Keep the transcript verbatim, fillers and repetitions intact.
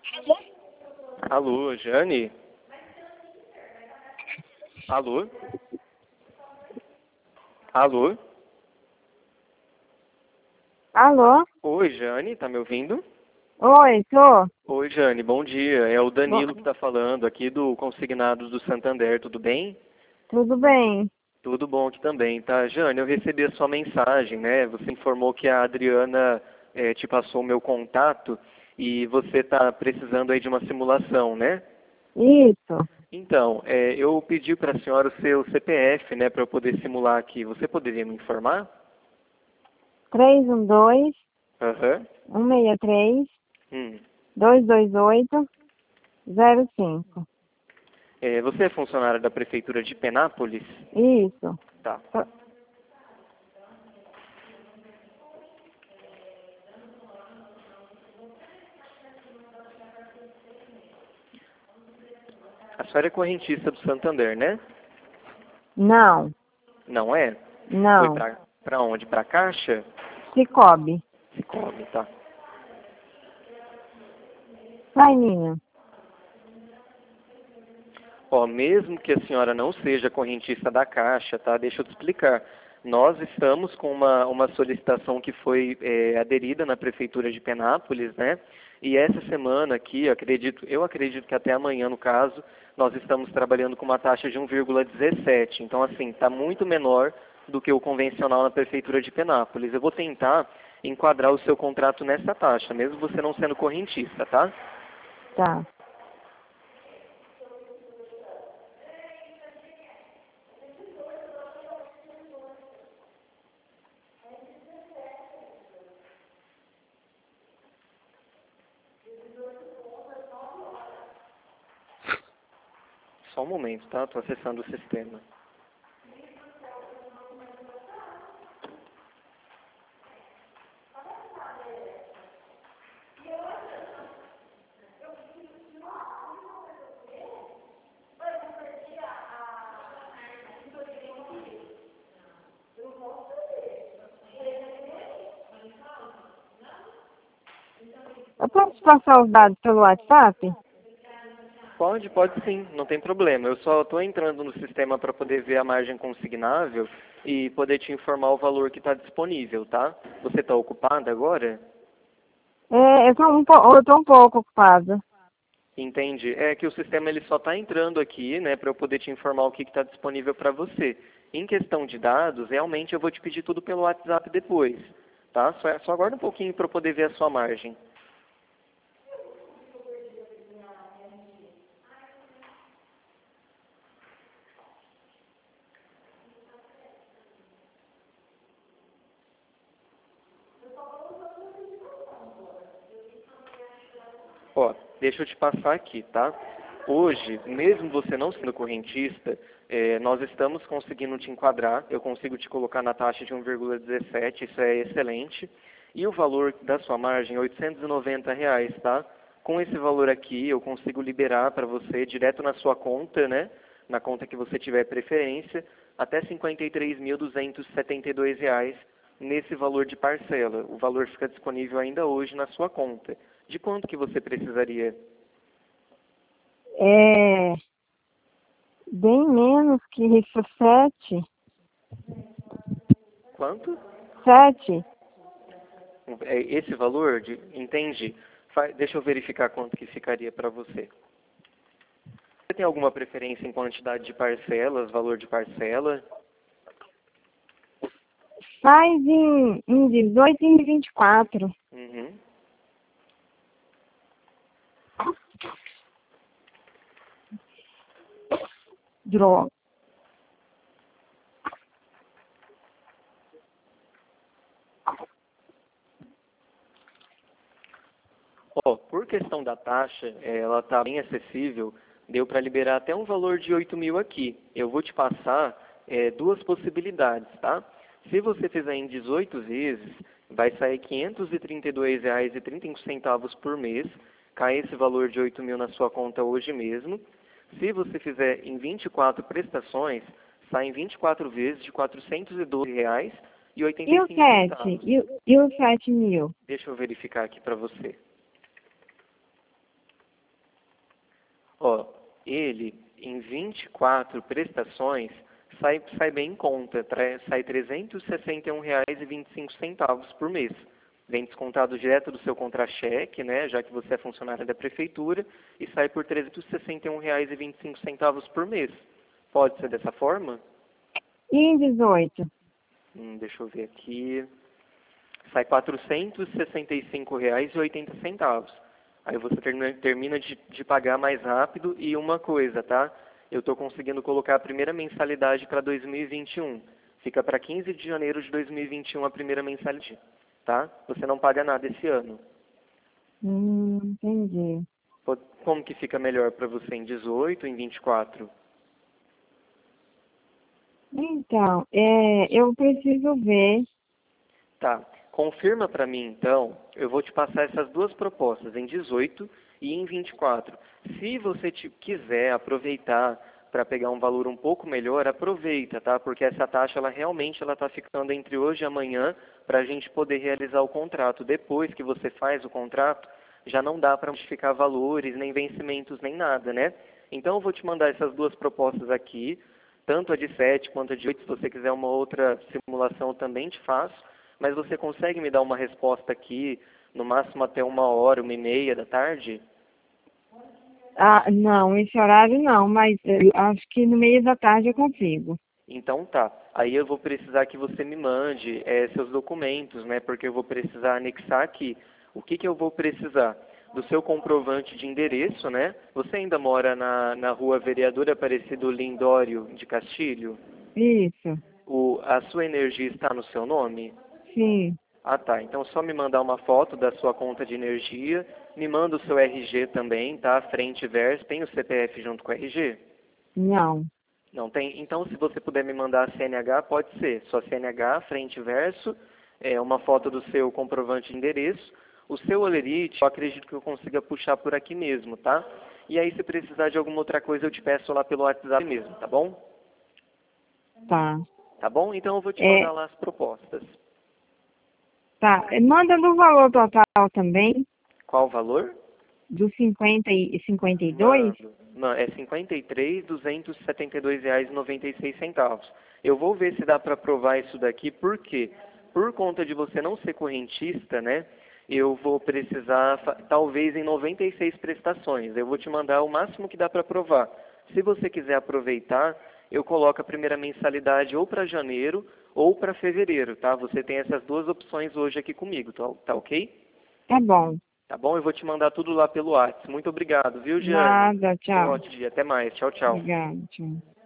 Alô, Jane? Alô? Alô? Alô? Oi, Jane, tá me ouvindo? Oi, tô. Oi, Jane, bom dia. É o Bo- Danilo que tá falando aqui do Consignados do Santander, tudo bem? Tudo bem? Tudo bom aqui também, tá? Jane, eu recebi a sua mensagem, né? Você informou que a Adriana eh, te passou o meu contato e você tá precisando aí de uma simulação, né? Isso. Então, eh, eu pedi para a senhora o seu C P F, né, para eu poder simular aqui. Você poderia me informar? três um dois, Aham. um seis três, Hum. dois dois oito, zero cinco. É, você é funcionária da Prefeitura de Penápolis? Isso. Tá. Tô- A senhora é correntista do Santander, né? Não, Não é? Foi não. pra, pra onde? Pra Caixa? Cicobi. Cicobi, tá. Vai, Nina. Ó, mesmo que a senhora não seja correntista da Caixa, tá? Deixa eu te explicar. Nós estamos com uma, uma solicitação que foi é, aderida na Prefeitura de Penápolis, né? E essa semana aqui, eu acredito, eu acredito que até amanhã, no caso, nós estamos trabalhando com uma taxa de um vírgula dezessete. Então, assim, está muito menor do que o convencional na Prefeitura de Penápolis. Eu vou tentar enquadrar o seu contrato nessa taxa, mesmo você não sendo correntista, tá? Tá. Só um momento, tá? Estou acessando o sistema. Eu posso te passar os dados pelo WhatsApp? Pode, pode sim, não tem problema. Eu só estou entrando no sistema para poder ver a margem consignável e poder te informar o valor que está disponível, tá? Você está ocupada agora? É, eu tô um, po- eu tô um pouco ocupada. Entende? É que o sistema ele só está entrando aqui, né, para eu poder te informar o que está disponível para você. Em questão de dados, realmente eu vou te pedir tudo pelo WhatsApp depois, tá? Só, só aguarda um pouquinho para eu poder ver a sua margem. Ó, deixa eu te passar aqui, tá? Hoje, mesmo você não sendo correntista, eh, nós estamos conseguindo te enquadrar. Eu consigo te colocar na taxa de um vírgula dezessete, isso é excelente. E o valor da sua margem é oitocentos e noventa reais, tá? Com esse valor aqui, eu consigo liberar para você direto na sua conta, né? Na conta que você tiver preferência, até cinquenta e três mil duzentos e setenta e dois reais nesse valor de parcela. O valor fica disponível ainda hoje na sua conta. De quanto que você precisaria? É bem menos que isso, sete. Quanto? Sete? É esse valor? De, entende? Fa- deixa eu verificar quanto que ficaria para você. Você tem alguma preferência em quantidade de parcelas, valor de parcela? Faz em, em dezoito e em vinte e quatro. Uhum. Droga. Ó, por questão da taxa, eh, ela está bem acessível, deu para liberar até um valor de oito mil aqui. Eu vou te passar eh, duas possibilidades, tá? Se você fizer em dezoito vezes, vai sair quinhentos e trinta e dois reais e trinta e cinco centavos por mês, cai esse valor de oito mil na sua conta hoje mesmo. Se você fizer em vinte e quatro prestações, sai em vinte e quatro vezes de quatrocentos e doze reais e oitenta E e o cinco sete? centavos. E, o- e os sete? E, o- e os sete? E o- e o sete mil? E o sete? E o sete? E o sete? E o sete? E o sete? E o sete? E o sete? E o sete? E o sete? E o sete? E o sete? E o sete? E o sete? E o sete? Deixa eu verificar aqui para você. ele, em vinte e quatro prestações, sai, sai bem em conta, tra- sai trezentos e sessenta e um reais e vinte e cinco centavos por mês. Vem descontado direto do seu contra-cheque, né, já que você é funcionário da prefeitura, e sai por trezentos e sessenta e um reais e vinte e cinco centavos por mês. Pode ser dessa forma? E em dezoito? Hum, deixa eu ver aqui. Sai quatrocentos e sessenta e cinco reais e oitenta centavos. Aí você termina, termina de, de pagar mais rápido. E uma coisa, tá? Eu estou conseguindo colocar a primeira mensalidade para dois mil e vinte e um. Fica para quinze de janeiro de dois mil e vinte e um a primeira mensalidade, tá? Você não paga nada esse ano. Hum, entendi. Po- Como que fica melhor para você, em dezoito ou em vinte e quatro? Então, é, eu preciso ver. Tá. Confirma para mim, então. Eu vou te passar essas duas propostas, em dezoito e em vinte e quatro. Se você te quiser aproveitar para pegar um valor um pouco melhor, aproveita, tá? Porque essa taxa, ela realmente ela está ficando entre hoje e amanhã para a gente poder realizar o contrato. Depois que você faz o contrato, já não dá para modificar valores, nem vencimentos, nem nada, né? Então, eu vou te mandar essas duas propostas aqui, tanto a de sete quanto a de oito. Se você quiser uma outra simulação, eu também te faço. Mas você consegue me dar uma resposta aqui, no máximo até uma hora, uma e meia da tarde? Ah, não, esse horário não, mas eu acho que no meio da tarde eu consigo. Então tá. Aí eu vou precisar que você me mande eh, seus documentos, né? Porque eu vou precisar anexar aqui. O que que eu vou precisar? Do seu comprovante de endereço, né? Você ainda mora na, na rua Vereador Aparecido Lindório de Castilho? Isso, O, a sua energia está no seu nome? sim, Ah, tá. Então, só me mandar uma foto da sua conta de energia. Me manda o seu R G também, tá? Frente e verso. Tem o C P F junto com o R G? não, Não tem? Então, se você puder me mandar a C N H, pode ser. Sua C N H, frente e verso, é, uma foto do seu comprovante de endereço. O seu olerite, eu acredito que eu consiga puxar por aqui mesmo, tá? E aí, se precisar de alguma outra coisa, eu te peço lá pelo WhatsApp mesmo, tá bom? tá. Tá bom? Então, eu vou te É, mandar lá as propostas. tá. Manda do valor total também, Qual o valor? dos cinquenta e cinquenta e dois? Mando. Não, é cinquenta e três mil duzentos e setenta e dois reais e noventa e seis centavos. Eu vou ver se dá para aprovar isso daqui, por quê? Por conta de você não ser correntista, né? Eu vou precisar, fa- talvez em noventa e seis prestações. Eu vou te mandar o máximo que dá para aprovar. Se você quiser aproveitar, eu coloco a primeira mensalidade ou para janeiro ou para fevereiro, tá? Você tem essas duas opções hoje aqui comigo, tá, tá ok? Tá bom. Tá bom? Eu vou te mandar tudo lá pelo WhatsApp. Muito obrigado, viu, Giane? Nada, Tenha um tchau. ótimo dia. Até mais. Tchau, tchau. Obrigada, tchau.